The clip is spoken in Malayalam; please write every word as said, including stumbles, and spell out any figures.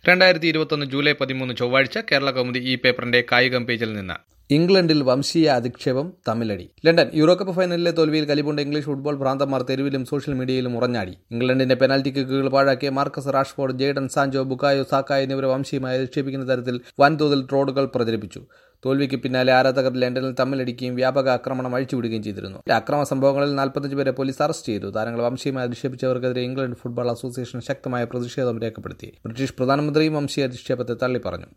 രണ്ടായിരത്തി ഇരുപത്തൊന്ന് ജൂലൈ പതിമൂന്ന് ചൊവ്വാഴ്ച കേരള കൗമുദി ഈ പേപ്പറിന്റെ കായികം പേജിൽ നിന്ന്. ഇംഗ്ലണ്ടിൽ വംശീയ അധിക്ഷേപം തമ്മിലടി. ലണ്ടൻ യൂറോകപ്പ് ഫൈനലിലെ തോൽവിയിൽ കലിപൂണ്ട ഇംഗ്ലീഷ് ഫുട്ബോൾ ഭ്രാന്തന്മാർ തെരുവിലും സോഷ്യൽ മീഡിയയിലും ഉറഞ്ഞാടി. ഇംഗ്ലണ്ടിന്റെ പെനാൽറ്റി കിക്കുകൾ പാഴാക്കിയ Marcus Rashford, Jadon Sancho, Bukayo Saka എന്നിവരെ വംശീയമായി അധിക്ഷേപിക്കുന്ന തരത്തിൽ വൻതോതിൽ ട്രോളുകൾ പ്രചരിപ്പിച്ചു. തോൽവിക്ക് പിന്നാലെ ആരാധകർ ലണ്ടനിൽ തമ്മിലടിക്കുകയും വ്യാപക ആക്രമണം അഴിച്ചുവിടുകയും ചെയ്തിരുന്നു. അക്രമ സംഭവങ്ങളിൽ നാൽപ്പത്തഞ്ച് പേരെ പോലീസ് അറസ്റ്റ് ചെയ്തു. താരങ്ങൾ വംശീയമായി അധിക്ഷേപിച്ചവർക്കെതിരെ ഇംഗ്ലണ്ട് ഫുട്ബോൾ അസോസിയേഷൻ ശക്തമായ പ്രതിഷേധം രേഖപ്പെടുത്തി. ബ്രിട്ടീഷ് പ്രധാനമന്ത്രിയും വംശീയ അധിക്ഷേപത്തെ തള്ളിപ്പറഞ്ഞു.